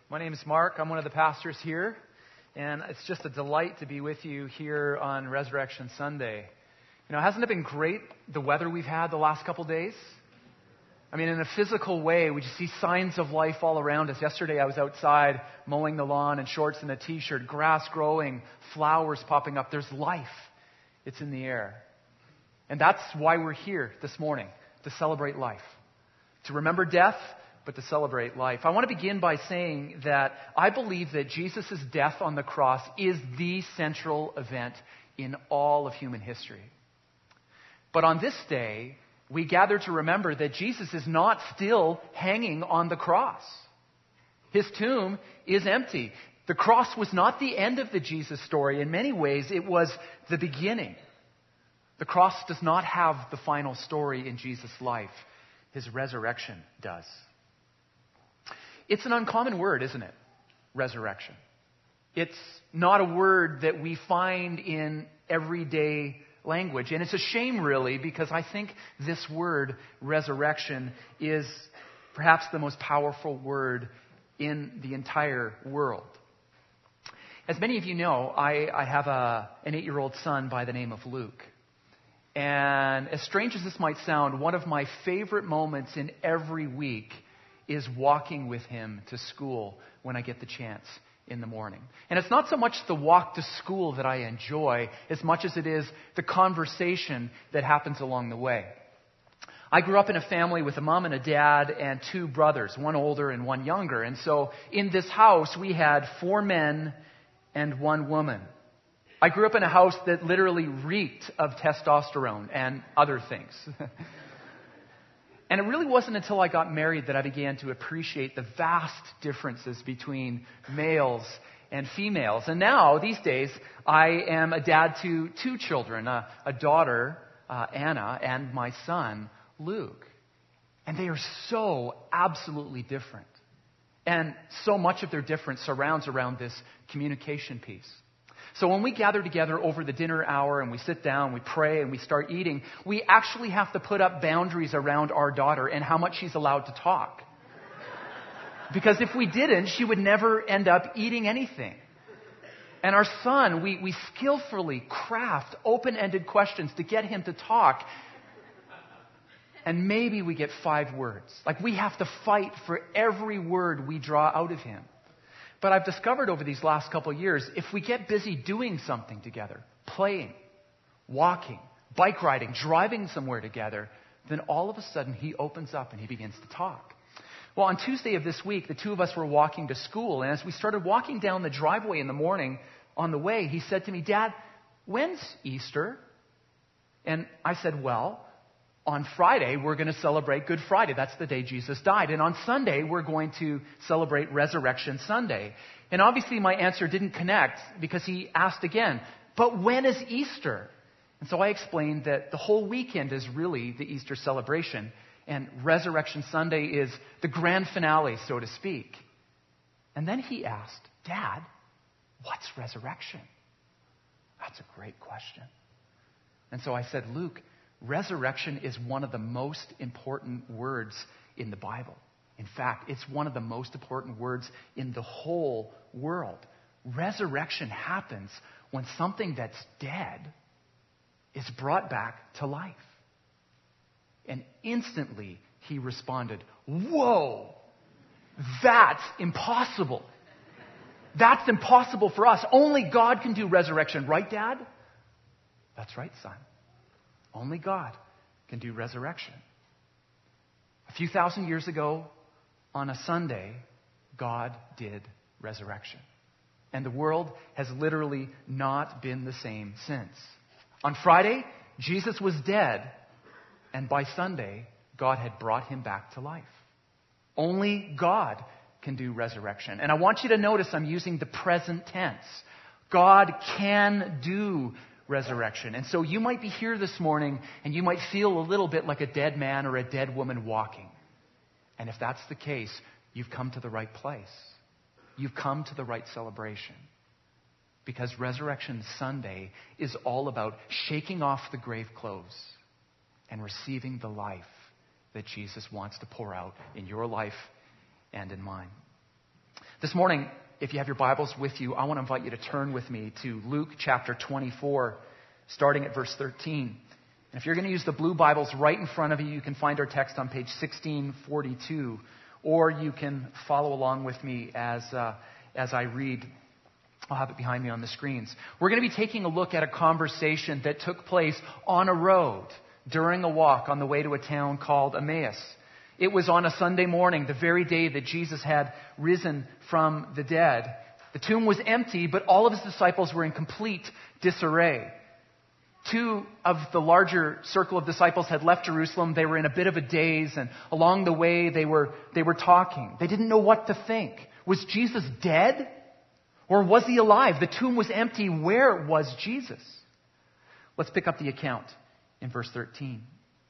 My name is Mark. I'm one of the pastors here, and it's just a delight to be with you here on Resurrection Sunday. You know, hasn't it been great, the weather we've had the last couple days? I mean, in a physical way, we just see signs of life all around us. Yesterday, I was outside mowing the lawn in shorts and a t-shirt, grass growing, flowers popping up. There's life. It's in the air. And that's why we're here this morning, to celebrate life, to remember death, but to celebrate life. I want to begin by saying that I believe that Jesus' death on the cross is the central event in all of human history. But on this day, we gather to remember that Jesus is not still hanging on the cross. His tomb is empty. The cross was not the end of the Jesus story. In many ways, it was the beginning. The cross does not have the final story in Jesus' life. His resurrection does. It's an uncommon word, isn't it? Resurrection. It's not a word that we find in everyday language. And it's a shame, really, because I think this word, resurrection, is perhaps the most powerful word in the entire world. As many of you know, I have an 8-year-old son by the name of Luke. And as strange as this might sound, one of my favorite moments in every week is walking with him to school when I get the chance in the morning. And it's not so much the walk to school that I enjoy as much as it is the conversation that happens along the way. I grew up in a family with a mom and a dad and 2 brothers, one older and one younger. And so in this house, we had 4 men and 1 woman. I grew up in a house that literally reeked of testosterone and other things. And it really wasn't until I got married that I began to appreciate the vast differences between males and females. And now, these days, I am a dad to 2 children, a daughter, Anna, and my son, Luke. And they are so absolutely different. And so much of their difference surrounds around this communication piece. So when we gather together over the dinner hour and we sit down, we pray, and we start eating, we actually have to put up boundaries around our daughter and how much she's allowed to talk. Because if we didn't, she would never end up eating anything. And our son, we skillfully craft open-ended questions to get him to talk. And maybe we get 5 words. Like, we have to fight for every word we draw out of him. But I've discovered over these last couple of years, if we get busy doing something together, playing, walking, bike riding, driving somewhere together, then all of a sudden he opens up and he begins to talk. Well, on Tuesday of this week, the 2 of us were walking to school. And as we started walking down the driveway in the morning, on the way, he said to me, "Dad, when's Easter?" And I said, "Well, on Friday, we're going to celebrate Good Friday. That's the day Jesus died. And on Sunday, we're going to celebrate Resurrection Sunday." And obviously, my answer didn't connect because he asked again, "But when is Easter?" And so I explained that the whole weekend is really the Easter celebration. And Resurrection Sunday is the grand finale, so to speak. And then he asked, "Dad, what's resurrection?" That's a great question. And so I said, "Luke, resurrection is one of the most important words in the Bible. In fact, it's one of the most important words in the whole world. Resurrection happens when something that's dead is brought back to life." And instantly he responded, "Whoa, that's impossible. That's impossible for us. Only God can do resurrection, right, Dad?" "That's right, son. Only God can do resurrection." A few thousand years ago, on a Sunday, God did resurrection. And the world has literally not been the same since. On Friday, Jesus was dead. And by Sunday, God had brought him back to life. Only God can do resurrection. And I want you to notice I'm using the present tense. God can do resurrection. And so you might be here this morning and you might feel a little bit like a dead man or a dead woman walking. And if that's the case, you've come to the right place. You've come to the right celebration. Because Resurrection Sunday is all about shaking off the grave clothes and receiving the life that Jesus wants to pour out in your life and in mine. This morning, if you have your Bibles with you, I want to invite you to turn with me to Luke chapter 24, starting at verse 13. And if you're going to use the blue Bibles right in front of you, you can find our text on page 1642, or you can follow along with me as I read. I'll have it behind me on the screens. We're going to be taking a look at a conversation that took place on a road during a walk on the way to a town called Emmaus. It was on a Sunday morning, the very day that Jesus had risen from the dead. The tomb was empty, but all of his disciples were in complete disarray. Two of the larger circle of disciples had left Jerusalem. They were in a bit of a daze, and along the way they were talking. They didn't know what to think. Was Jesus dead? Or was he alive? The tomb was empty. Where was Jesus? Let's pick up the account in verse 13.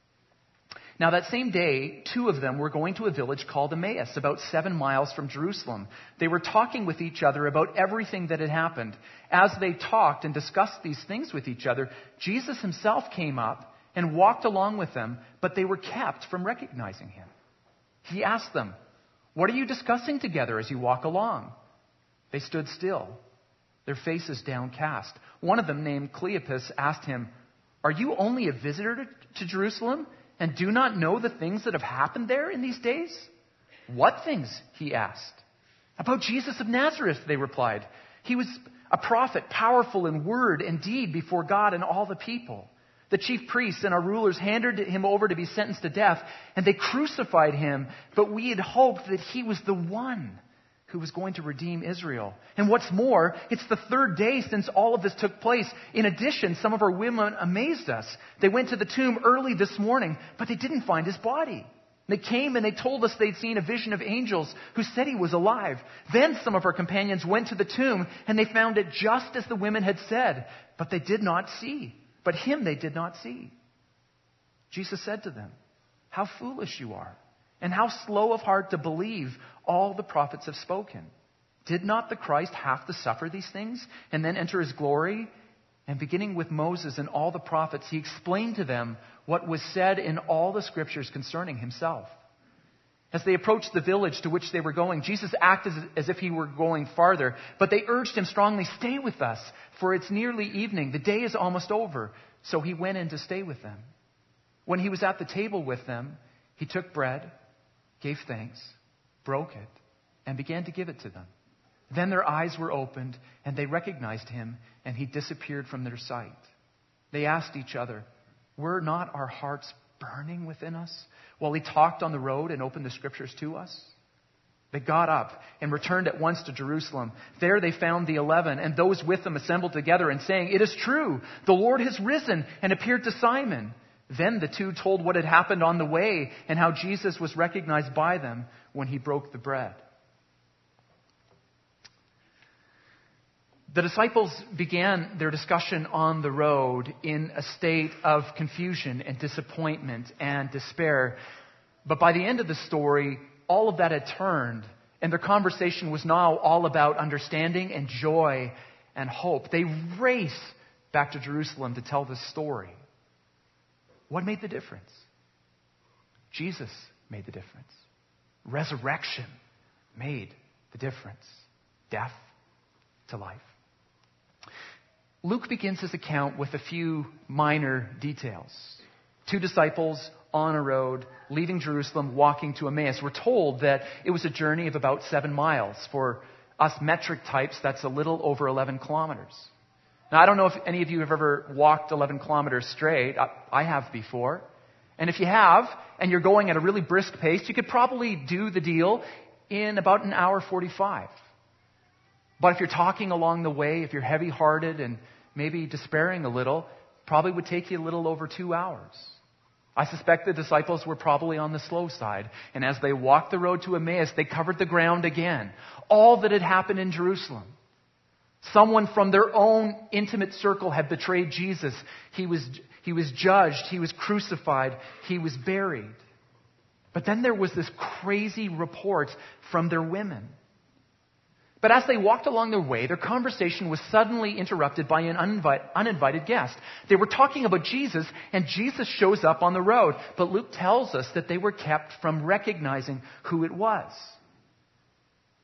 Now that same day, two of them were going to a village called Emmaus, about 7 miles from Jerusalem. They were talking with each other about everything that had happened. As they talked and discussed these things with each other, Jesus himself came up and walked along with them, but they were kept from recognizing him. He asked them, "What are you discussing together as you walk along?" They stood still, their faces downcast. One of them, named Cleopas, asked him, "Are you only a visitor to Jerusalem and do not know the things that have happened there in these days?" "What things?" he asked. "About Jesus of Nazareth," they replied. "He was a prophet, powerful in word and deed before God and all the people. The chief priests and our rulers handed him over to be sentenced to death, and they crucified him, but we had hoped that he was the one who was going to redeem Israel. And what's more, it's the third day since all of this took place. In addition, some of our women amazed us. They went to the tomb early this morning, but they didn't find his body. They came and they told us they'd seen a vision of angels who said he was alive. Then some of our companions went to the tomb and they found it just as the women had said, but him they did not see." Jesus said to them, "How foolish you are, and how slow of heart to believe all the prophets have spoken. Did not the Christ have to suffer these things and then enter his glory?" And beginning with Moses and all the prophets, he explained to them what was said in all the scriptures concerning himself. As they approached the village to which they were going, Jesus acted as if he were going farther, but they urged him strongly, "Stay with us, for it's nearly evening. The day is almost over." So he went in to stay with them. When he was at the table with them, he took bread, gave thanks, broke it, and began to give it to them. Then their eyes were opened, and they recognized him, and he disappeared from their sight. They asked each other, "Were not our hearts burning within us while he talked on the road and opened the scriptures to us?" They got up and returned at once to Jerusalem. There they found the 11, and those with them assembled together and saying, "It is true, the Lord has risen and appeared to Simon." Then the two told what had happened on the way and how Jesus was recognized by them when he broke the bread. The disciples began their discussion on the road in a state of confusion and disappointment and despair. But by the end of the story, all of that had turned, and their conversation was now all about understanding and joy and hope. They race back to Jerusalem to tell this story. What made the difference? Jesus made the difference. Resurrection made the difference. Death to life. Luke begins his account with a few minor details. Two disciples on a road, leaving Jerusalem, walking to Emmaus. We're told that it was a journey of about 7 miles. For us metric types, that's a little over 11 kilometers. Now, I don't know if any of you have ever walked 11 kilometers straight. I have before. And if you have, and you're going at a really brisk pace, you could probably do the deal in about an hour 45. But if you're talking along the way, if you're heavy-hearted and maybe despairing a little, probably would take you a little over 2 hours. I suspect the disciples were probably on the slow side. And as they walked the road to Emmaus, they covered the ground again. All that had happened in Jerusalem. Someone from their own intimate circle had betrayed Jesus. He was judged. He was crucified. He was buried. But then there was this crazy report from their women. But as they walked along their way, their conversation was suddenly interrupted by an uninvited guest. They were talking about Jesus, and Jesus shows up on the road. But Luke tells us that they were kept from recognizing who it was.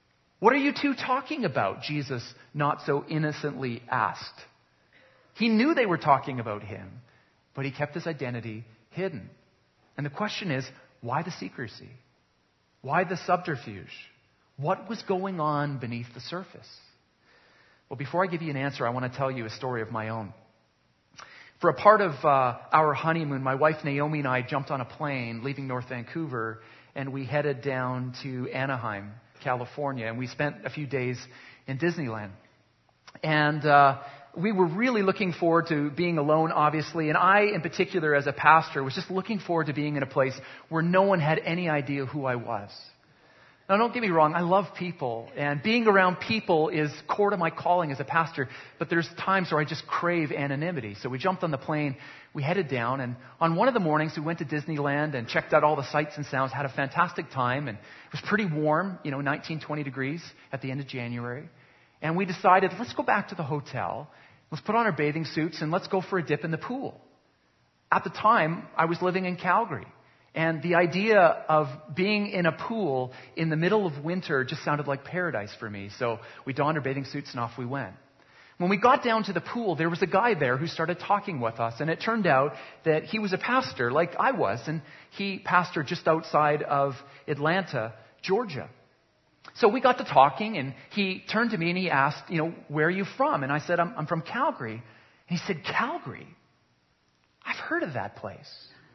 What are you two talking about? Jesus not so innocently asked. He knew they were talking about him, but he kept his identity hidden. And the question is, why the secrecy? Why the subterfuge? What was going on beneath the surface? Well, before I give you an answer, I want to tell you a story of my own. For a part of our honeymoon, my wife Naomi and I jumped on a plane leaving North Vancouver, and we headed down to Anaheim, California, and we spent a few days in Disneyland. And we were really looking forward to being alone, obviously, and I, in particular, as a pastor, was just looking forward to being in a place where no one had any idea who I was. Now, don't get me wrong, I love people, and being around people is core to my calling as a pastor, but there's times where I just crave anonymity. So we jumped on the plane, we headed down, and on one of the mornings we went to Disneyland and checked out all the sights and sounds, had a fantastic time, and it was pretty warm, 19, 20 degrees at the end of January. And we decided, let's go back to the hotel, let's put on our bathing suits, and let's go for a dip in the pool. At the time, I was living in Calgary. And the idea of being in a pool in the middle of winter just sounded like paradise for me. So we donned our bathing suits and off we went. When we got down to the pool, there was a guy there who started talking with us. And it turned out that he was a pastor like I was. And he pastored just outside of Atlanta, Georgia. So we got to talking, and he turned to me and he asked, where are you from? And I said, I'm from Calgary. And he said, Calgary? I've heard of that place.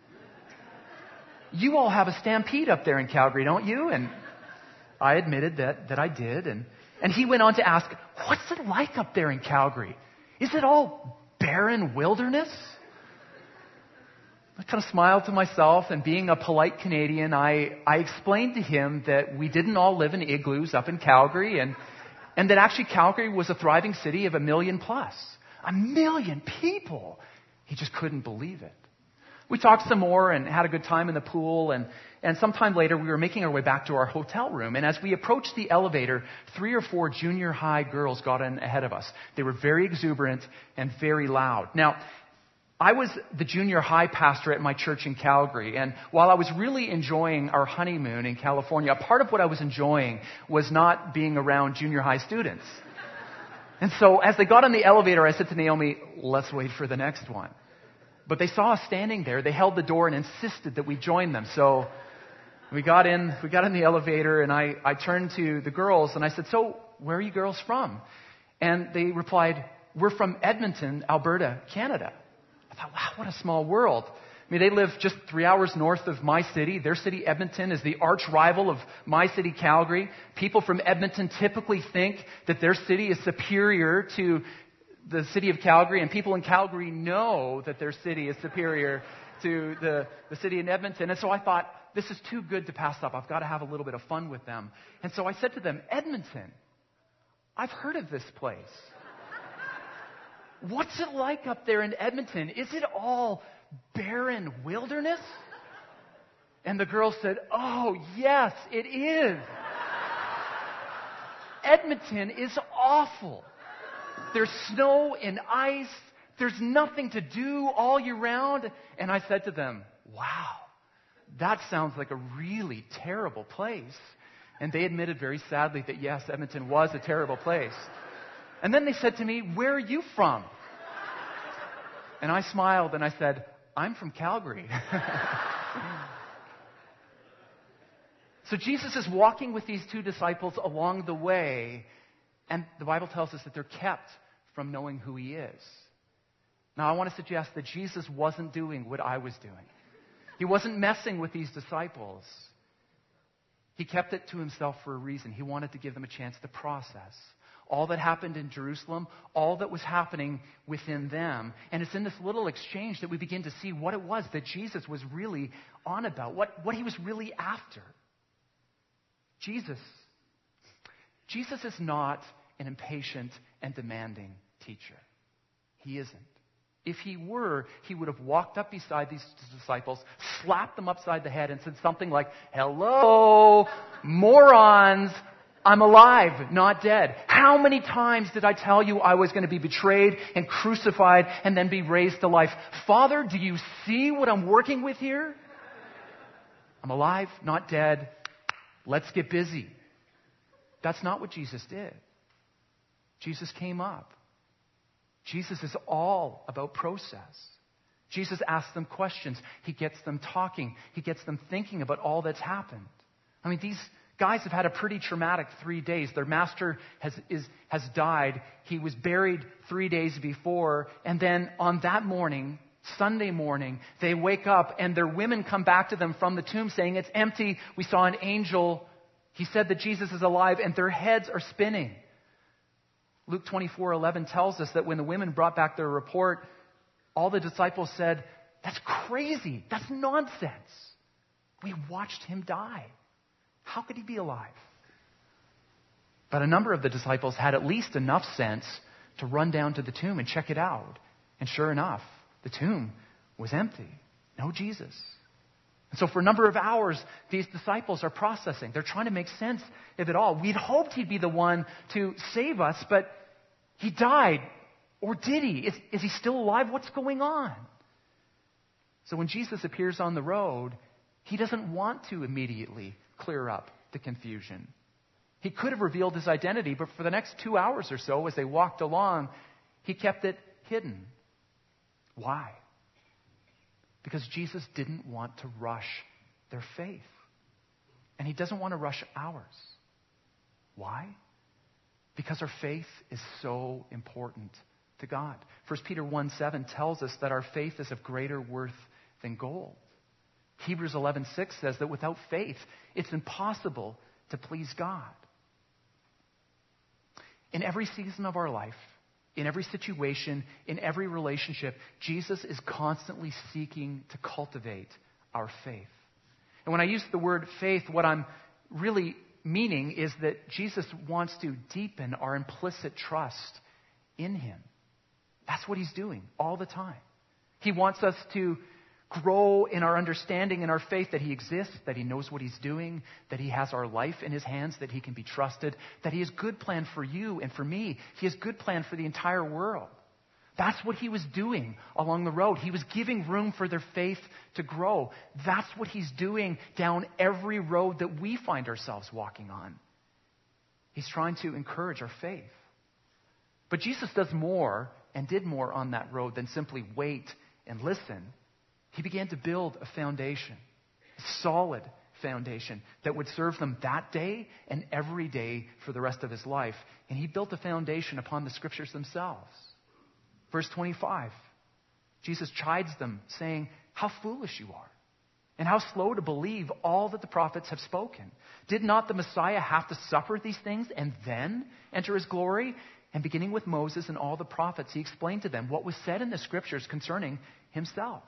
You all have a stampede up there in Calgary, don't you? And I admitted that I did. And he went on to ask, what's it like up there in Calgary? Is it all barren wilderness? I kind of smiled to myself, and being a polite Canadian, I explained to him that we didn't all live in igloos up in Calgary, and that actually Calgary was a thriving city of 1 million plus. 1 million people! He just couldn't believe it. We talked some more and had a good time in the pool, and sometime later we were making our way back to our hotel room, and as we approached the elevator, 3 or 4 junior high girls got in ahead of us. They were very exuberant and very loud. Now, I was the junior high pastor at my church in Calgary, and while I was really enjoying our honeymoon in California, a part of what I was enjoying was not being around junior high students. And so as they got on the elevator, I said to Naomi, let's wait for the next one. But they saw us standing there. They held the door and insisted that we join them. So we got in the elevator, and I turned to the girls and I said, so where are you girls from? And they replied, we're from Edmonton, Alberta, Canada. I thought, wow, what a small world. I mean, they live just 3 hours north of my city. Their city, Edmonton, is the arch rival of my city, Calgary. People from Edmonton typically think that their city is superior to the city of Calgary, and people in Calgary know that their city is superior to the city in Edmonton. And so I thought, this is too good to pass up. I've got to have a little bit of fun with them. And so I said to them, Edmonton, I've heard of this place. What's it like up there in Edmonton? Is it all barren wilderness? And the girls said, oh, yes, it is. Edmonton is awful. There's snow and ice. There's nothing to do all year round. And I said to them, wow, that sounds like a really terrible place. And they admitted very sadly that yes, Edmonton was a terrible place. And then they said to me, where are you from? And I smiled and I said, I'm from Calgary. So Jesus is walking with these 2 disciples along the way, and the Bible tells us that they're kept from knowing who he is. Now, I want to suggest that Jesus wasn't doing what I was doing. He wasn't messing with these disciples. He kept it to himself for a reason. He wanted to give them a chance to process all that happened in Jerusalem, all that was happening within them. And it's in this little exchange that we begin to see what it was that Jesus was really on about, what he was really after. Jesus is not an impatient and demanding teacher. He isn't. If he were, he would have walked up beside these disciples, slapped them upside the head, and said something like, hello, morons, I'm alive, not dead. How many times did I tell you I was going to be betrayed and crucified and then be raised to life? Father, do you see what I'm working with here? I'm alive, not dead. Let's get busy. that's not what Jesus did. Jesus came up. Jesus is all about process. Jesus asks them questions. He gets them talking. He gets them thinking about all that's happened. I mean, these guys have had a pretty traumatic 3 days. Their master has died. He was buried 3 days before. And then on that morning, Sunday morning, they wake up and their women come back to them from the tomb saying, it's empty. We saw an angel. He said that Jesus is alive, and their heads are spinning. Luke 24:11 tells us that when the women brought back their report, all the disciples said, that's crazy. That's nonsense. We watched him die. How could he be alive? But a number of the disciples had at least enough sense to run down to the tomb and check it out. And sure enough, the tomb was empty. No Jesus. And so for a number of hours, these disciples are processing. They're trying to make sense of it all. We'd hoped he'd be the one to save us, but he died. Or did he? Is he still alive? What's going on? So when Jesus appears on the road, he doesn't want to immediately clear up the confusion. He could have revealed his identity, but for the next 2 hours or so, as they walked along, he kept it hidden. Why? Because Jesus didn't want to rush their faith. And he doesn't want to rush ours. Why? Because our faith is so important to God. 1 Peter 1:7 tells us that our faith is of greater worth than gold. Hebrews 11:6 says that without faith, it's impossible to please God. In every season of our life, in every situation, in every relationship, Jesus is constantly seeking to cultivate our faith. And when I use the word faith, what I'm really meaning is that Jesus wants to deepen our implicit trust in him. That's what he's doing all the time. He wants us to grow in our understanding and our faith that he exists, that he knows what he's doing, that he has our life in his hands, that he can be trusted, that he has good plan for you and for me. He has good plan for the entire world. That's what he was doing along the road. He was giving room for their faith to grow. That's what he's doing down every road that we find ourselves walking on. He's trying to encourage our faith. But Jesus does more and did more on that road than simply wait and listen. He began to build a foundation, a solid foundation that would serve them that day and every day for the rest of his life. And he built a foundation upon the scriptures themselves. Verse 25, Jesus chides them, saying, how foolish you are, and how slow to believe all that the prophets have spoken. Did not the Messiah have to suffer these things and then enter his glory? And beginning with Moses and all the prophets, he explained to them what was said in the scriptures concerning himself.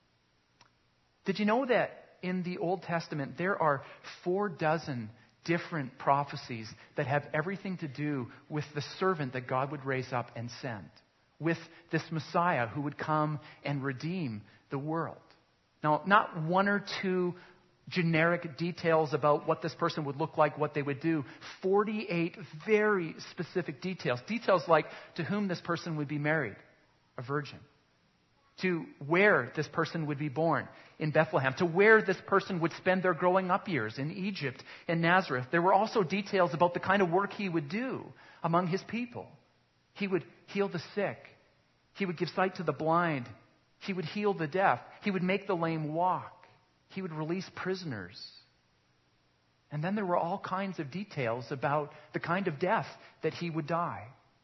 Did you know that in the Old Testament there are 46 different prophecies that have everything to do with the servant that God would raise up and send, with this Messiah who would come and redeem the world? Now, not one or two generic details about what this person would look like, what they would do. 48 very specific details. Details like to whom this person would be married, a virgin. To where this person would be born, in Bethlehem. To where this person would spend their growing up years, in Egypt and Nazareth. There were also details about the kind of work he would do among his people. He would heal the sick. He would give sight to the blind. He would heal the deaf. He would make the lame walk. He would release prisoners. And then there were all kinds of details about the kind of death that he would die.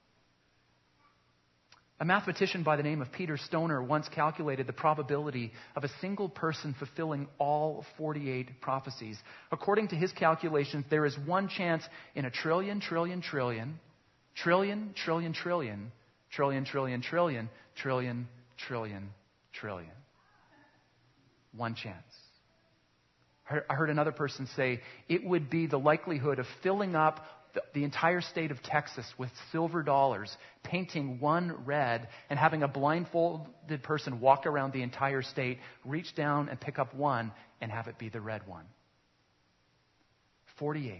A mathematician by the name of Peter Stoner once calculated the probability of a single person fulfilling all 48 prophecies. According to his calculations, there is one chance in a trillion, trillion, trillion, trillion, trillion, trillion, trillion, trillion, trillion, trillion, trillion, trillion. One chance. I heard another person say it would be the likelihood of filling up the entire state of Texas with silver dollars, painting one red, and having a blindfolded person walk around the entire state, reach down and pick up one, and have it be the red one. 48.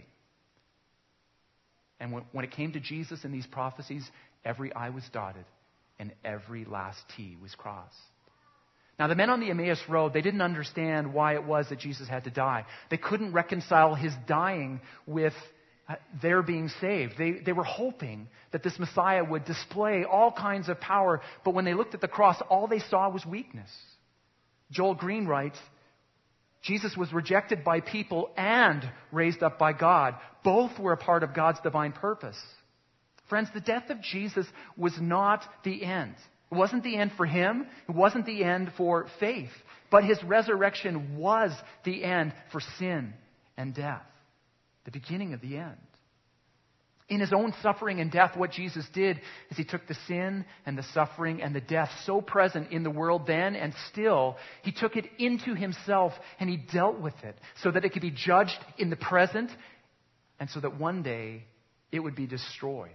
And when it came to Jesus and these prophecies, every I was dotted and every last T was crossed. Now, the men on the Emmaus Road, they didn't understand why it was that Jesus had to die. They couldn't reconcile his dying with they're being saved. They were hoping that this Messiah would display all kinds of power, but when they looked at the cross, all they saw was weakness. Joel Green writes, Jesus was rejected by people and raised up by God. Both were a part of God's divine purpose. Friends, the death of Jesus was not the end. It wasn't the end for him. It wasn't the end for faith. But his resurrection was the end for sin and death. The beginning of the end. In his own suffering and death, what Jesus did is he took the sin and the suffering and the death so present in the world then and still, he took it into himself and he dealt with it so that it could be judged in the present and so that one day it would be destroyed.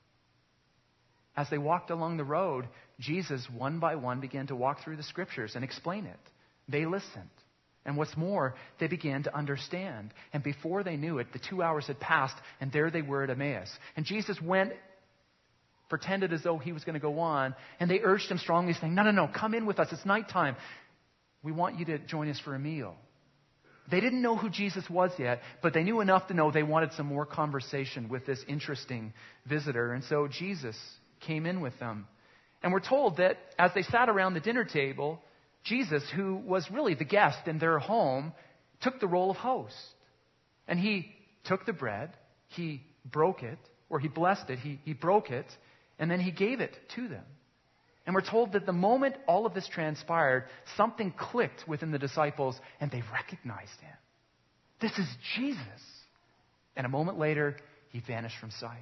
As they walked along the road, Jesus, one by one, began to walk through the scriptures and explain it. They listened. And what's more, they began to understand. And before they knew it, the 2 hours had passed, and there they were at Emmaus. And Jesus pretended as though he was going to go on, and they urged him strongly, saying, No, come in with us. It's nighttime. We want you to join us for a meal. They didn't know who Jesus was yet, but they knew enough to know they wanted some more conversation with this interesting visitor. And so Jesus came in with them. And we're told that as they sat around the dinner table, Jesus, who was really the guest in their home, took the role of host. And he took the bread, he broke it, or he blessed it, he broke it, and then he gave it to them. And we're told that the moment all of this transpired, something clicked within the disciples, and they recognized him. This is Jesus. And a moment later, he vanished from sight.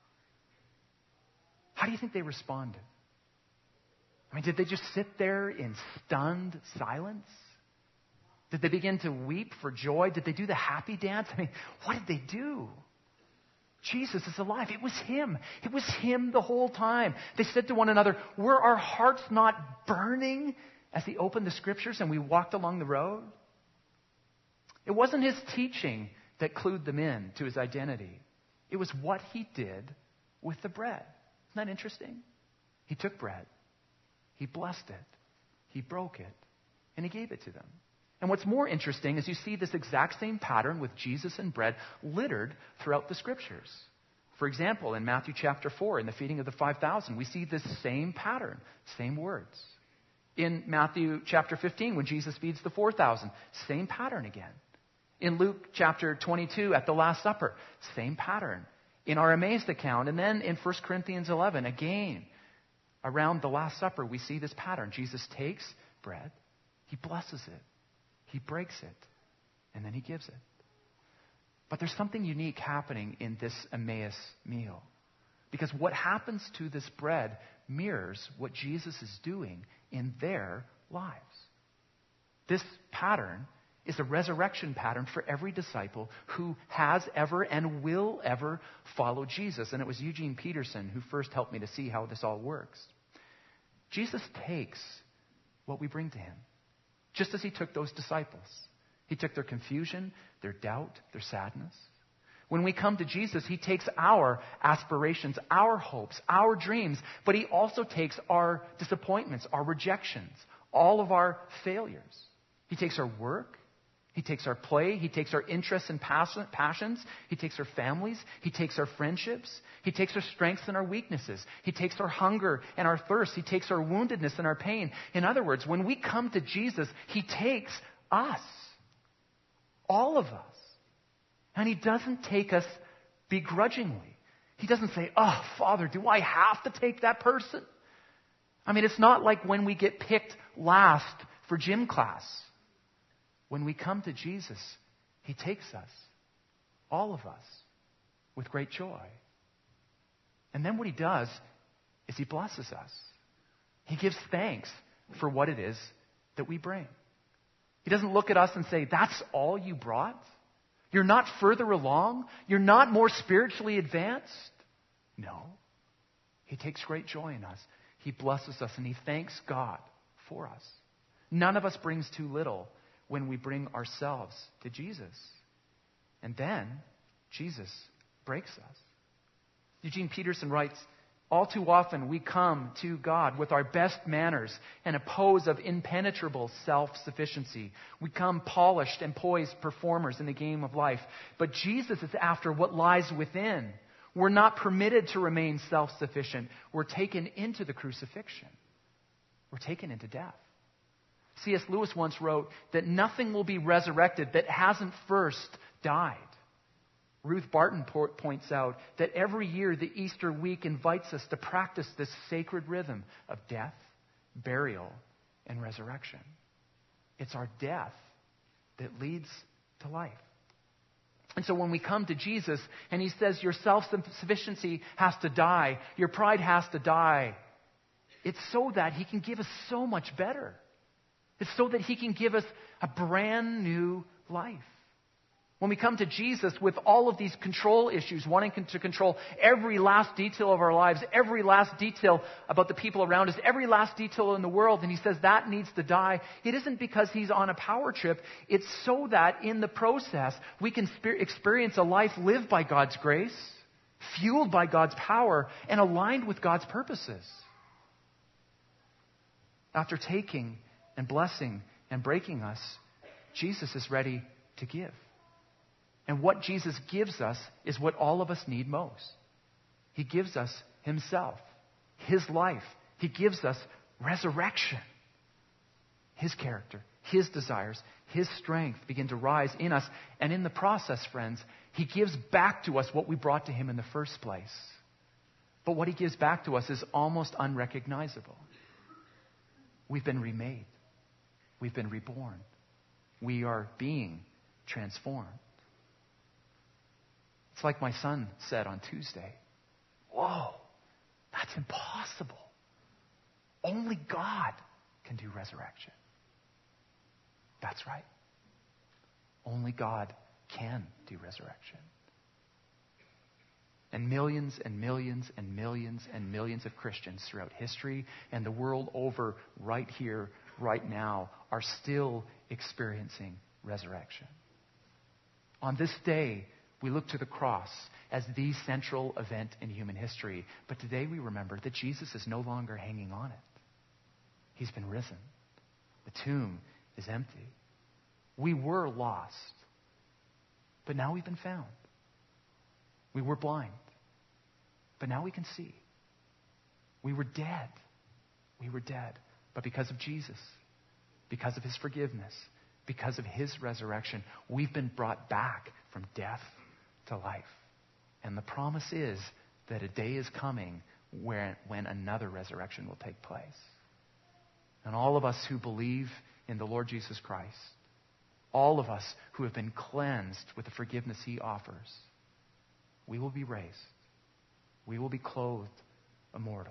How do you think they responded? I mean, did they just sit there in stunned silence? Did they begin to weep for joy? Did they do the happy dance? I mean, what did they do? Jesus is alive. It was him. It was him the whole time. They said to one another, were our hearts not burning as he opened the scriptures and we walked along the road? It wasn't his teaching that clued them in to his identity. It was what he did with the bread. Isn't that interesting? He took bread. He blessed it, he broke it, and he gave it to them. And what's more interesting is you see this exact same pattern with Jesus and bread littered throughout the scriptures. For example, in Matthew chapter 4, in the feeding of the 5,000, we see this same pattern, same words. In Matthew chapter 15, when Jesus feeds the 4,000, same pattern again. In Luke chapter 22, at the Last Supper, same pattern. In our Emmaus account, and then in 1 Corinthians 11, again, around the Last Supper, we see this pattern. Jesus takes bread, he blesses it, he breaks it, and then he gives it. But there's something unique happening in this Emmaus meal. Because what happens to this bread mirrors what Jesus is doing in their lives. This pattern is a resurrection pattern for every disciple who has ever and will ever follow Jesus. And it was Eugene Peterson who first helped me to see how this all works. Jesus takes what we bring to him, just as he took those disciples. He took their confusion, their doubt, their sadness. When we come to Jesus, he takes our aspirations, our hopes, our dreams, but he also takes our disappointments, our rejections, all of our failures. He takes our work. He takes our play. He takes our interests and passions. He takes our families. He takes our friendships. He takes our strengths and our weaknesses. He takes our hunger and our thirst. He takes our woundedness and our pain. In other words, when we come to Jesus, he takes us. All of us. And he doesn't take us begrudgingly. He doesn't say, oh, Father, do I have to take that person? I mean, it's not like when we get picked last for gym class. When we come to Jesus, he takes us, all of us, with great joy. And then what he does is he blesses us. He gives thanks for what it is that we bring. He doesn't look at us and say, that's all you brought? You're not further along? You're not more spiritually advanced? No. He takes great joy in us. He blesses us and he thanks God for us. None of us brings too little when we bring ourselves to Jesus. And then Jesus breaks us. Eugene Peterson writes, All too often, we come to God with our best manners and a pose of impenetrable self-sufficiency. We come polished and poised performers in the game of life. But Jesus is after what lies within. We're not permitted to remain self-sufficient. We're taken into the crucifixion. We're taken into death. C.S. Lewis once wrote that nothing will be resurrected that hasn't first died. Ruth Barton points out that every year the Easter week invites us to practice this sacred rhythm of death, burial, and resurrection. It's our death that leads to life. And so when we come to Jesus and he says your self-sufficiency has to die, your pride has to die, it's so that he can give us so much better. It's so that he can give us a brand new life. When we come to Jesus with all of these control issues, wanting to control every last detail of our lives, every last detail about the people around us, every last detail in the world, and he says that needs to die, it isn't because he's on a power trip. It's so that in the process, we can experience a life lived by God's grace, fueled by God's power, and aligned with God's purposes. After taking and blessing and breaking us, Jesus is ready to give. And what Jesus gives us is what all of us need most. He gives us himself, his life. He gives us resurrection. His character, his desires, his strength begin to rise in us. And in the process, friends, he gives back to us what we brought to him in the first place. But what he gives back to us is almost unrecognizable. We've been remade. We've been reborn. We are being transformed. It's like my son said on Tuesday. Whoa, that's impossible. Only God can do resurrection. That's right. Only God can do resurrection. And millions and millions and millions and millions of Christians throughout history and the world over, right here, right now, are still experiencing resurrection. On this day, we look to the cross as the central event in human history. But today we remember that Jesus is no longer hanging on it. He's been risen. The tomb is empty. We were lost, but now we've been found. We were blind, but now we can see. We were dead. We were dead. But because of Jesus, because of his forgiveness, because of his resurrection, we've been brought back from death to life. And the promise is that a day is coming when another resurrection will take place. And all of us who believe in the Lord Jesus Christ, all of us who have been cleansed with the forgiveness he offers, we will be raised. We will be clothed immortal.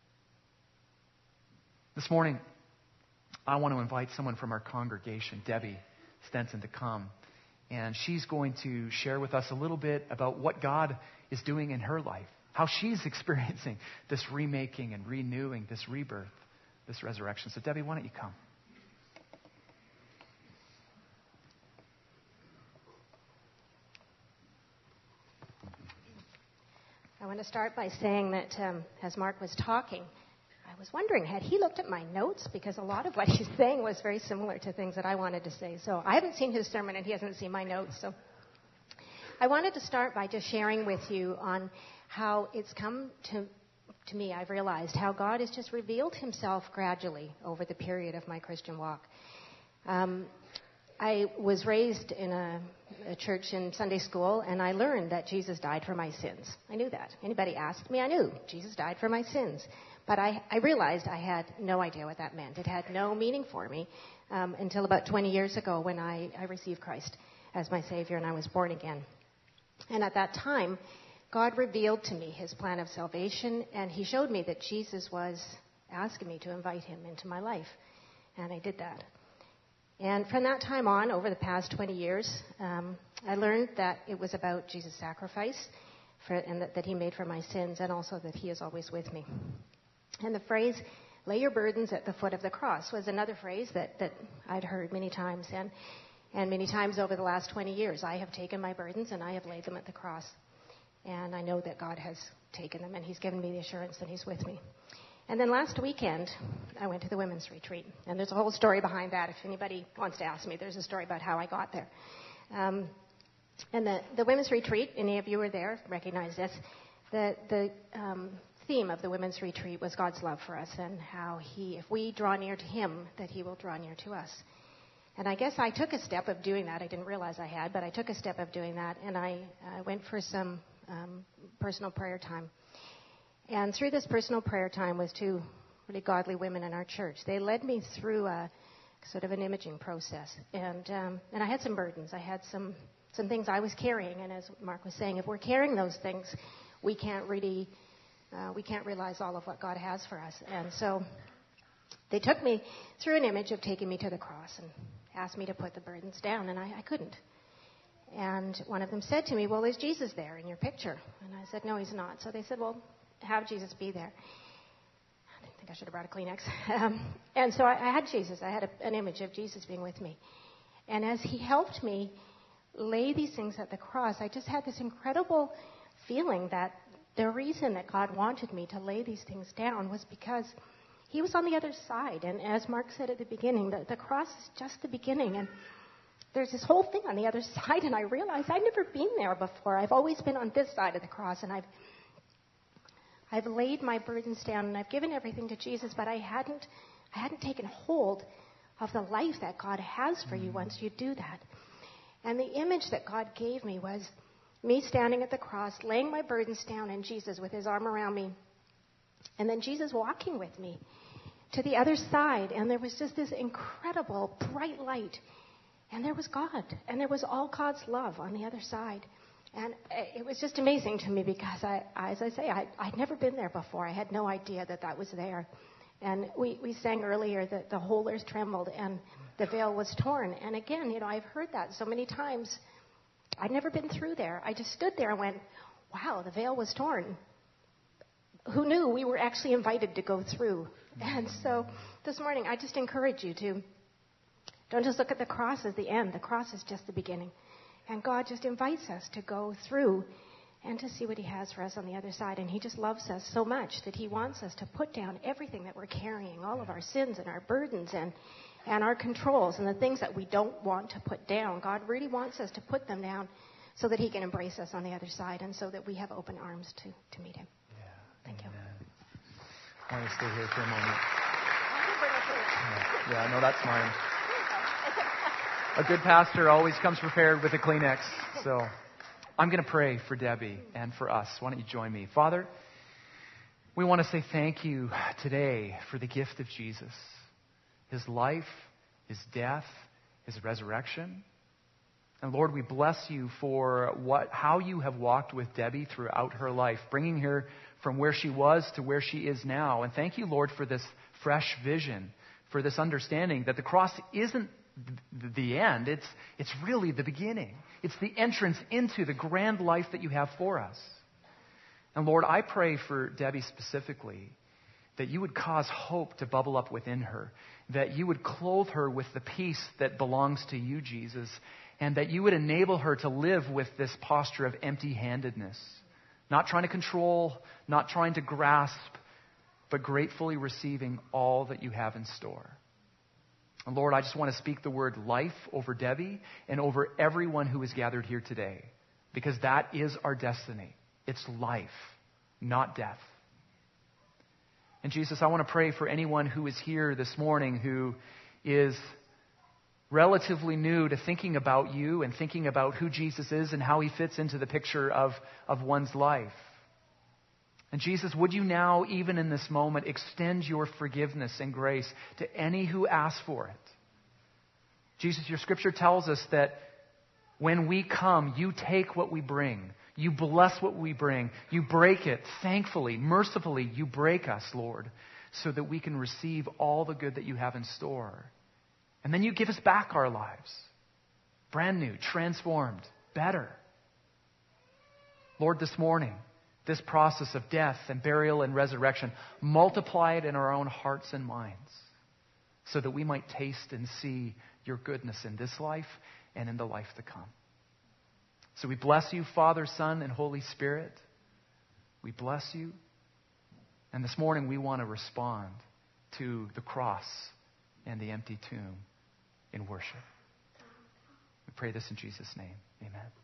This morning, I want to invite someone from our congregation, Debbie Stenson, to come. And she's going to share with us a little bit about what God is doing in her life, how she's experiencing this remaking and renewing, this rebirth, this resurrection. So Debbie, why don't you come? I want to start by saying that as Mark was talking, I was wondering, had he looked at my notes? Because a lot of what he's saying was very similar to things that I wanted to say. So I haven't seen his sermon and he hasn't seen my notes. So I wanted to start by just sharing with you on how it's come to me. I've realized how God has just revealed himself gradually over the period of my Christian walk. I was raised in a church in Sunday school, and I learned that Jesus died for my sins. I knew that. Anybody asked me, I knew Jesus died for my sins. But I realized I had no idea what that meant. It had no meaning for me until about 20 years ago when I received Christ as my Savior and I was born again. And at that time, God revealed to me his plan of salvation, and he showed me that Jesus was asking me to invite him into my life. And I did that. And from that time on, over the past 20 years, I learned that it was about Jesus' sacrifice and that he made for my sins, and also that he is always with me. And the phrase, lay your burdens at the foot of the cross, was another phrase that I'd heard many times. And many times over the last 20 years, I have taken my burdens and I have laid them at the cross. And I know that God has taken them, and he's given me the assurance that he's with me. And then last weekend, I went to the women's retreat. And there's a whole story behind that. If anybody wants to ask me, there's a story about how I got there. And the women's retreat, any of you were there, recognize this. The theme of the women's retreat was God's love for us and how if we draw near to him, that he will draw near to us. And I guess I took a step of doing that. I didn't realize I had, but I took a step of doing that. And I went for some personal prayer time. And through this personal prayer time with two really godly women in our church, they led me through a sort of an imaging process. And I had some burdens. I had some things I was carrying. And as Mark was saying, if we're carrying those things, we can't realize all of what God has for us. And so they took me through an image of taking me to the cross and asked me to put the burdens down, and I couldn't. And one of them said to me, well, is Jesus there in your picture? And I said, no, he's not. So they said, well, have Jesus be there. I think I should have brought a Kleenex. And so I had Jesus. I had an image of Jesus being with me. And as he helped me lay these things at the cross, I just had this incredible feeling that the reason that God wanted me to lay these things down was because he was on the other side. And as Mark said at the beginning, the cross is just the beginning. And there's this whole thing on the other side. And I realized I'd never been there before. I've always been on this side of the cross. And I've laid my burdens down and I've given everything to Jesus. But I hadn't taken hold of the life that God has for you once you do that. And the image that God gave me was me standing at the cross, laying my burdens down, and Jesus with his arm around me. And then Jesus walking with me to the other side. And there was just this incredible bright light. And there was God. And there was all God's love on the other side. And it was just amazing to me because, as I say, I'd never been there before. I had no idea that was there. And we sang earlier that the whole earth trembled and the veil was torn. And again, I've heard that so many times. I'd never been through there. I just stood there and went, wow, the veil was torn. Who knew we were actually invited to go through? And so this morning, I just encourage you to don't just look at the cross as the end. The cross is just the beginning. And God just invites us to go through and to see what he has for us on the other side. And he just loves us so much that he wants us to put down everything that we're carrying, all of our sins and our burdens and our controls and the things that we don't want to put down. God really wants us to put them down so that he can embrace us on the other side and so that we have open arms to meet him. Yeah. Thank you. I want to stay here for a moment. Yeah, no, that's mine. A good pastor always comes prepared with a Kleenex. So I'm going to pray for Debbie and for us. Why don't you join me? Father, we want to say thank you today for the gift of Jesus. His life, his death, his resurrection. And Lord, we bless you for how you have walked with Debbie throughout her life, bringing her from where she was to where she is now. And thank you, Lord, for this fresh vision, for this understanding that the cross isn't the end. It's really the beginning. It's the entrance into the grand life that you have for us. And Lord, I pray for Debbie specifically that you would cause hope to bubble up within her, that you would clothe her with the peace that belongs to you, Jesus, and that you would enable her to live with this posture of empty-handedness, not trying to control, not trying to grasp, but gratefully receiving all that you have in store. And Lord, I just want to speak the word life over Debbie and over everyone who is gathered here today, because that is our destiny. It's life, not death. And Jesus, I want to pray for anyone who is here this morning who is relatively new to thinking about you and thinking about who Jesus is and how he fits into the picture of one's life. And Jesus, would you now, even in this moment, extend your forgiveness and grace to any who ask for it? Jesus, your scripture tells us that when we come, you take what we bring. You bless what we bring. You break it thankfully, mercifully. You break us, Lord, so that we can receive all the good that you have in store. And then you give us back our lives, brand new, transformed, better. Lord, this morning, this process of death and burial and resurrection, multiply it in our own hearts and minds so that we might taste and see your goodness in this life and in the life to come. So we bless you, Father, Son, and Holy Spirit. We bless you. And this morning we want to respond to the cross and the empty tomb in worship. We pray this in Jesus' name. Amen.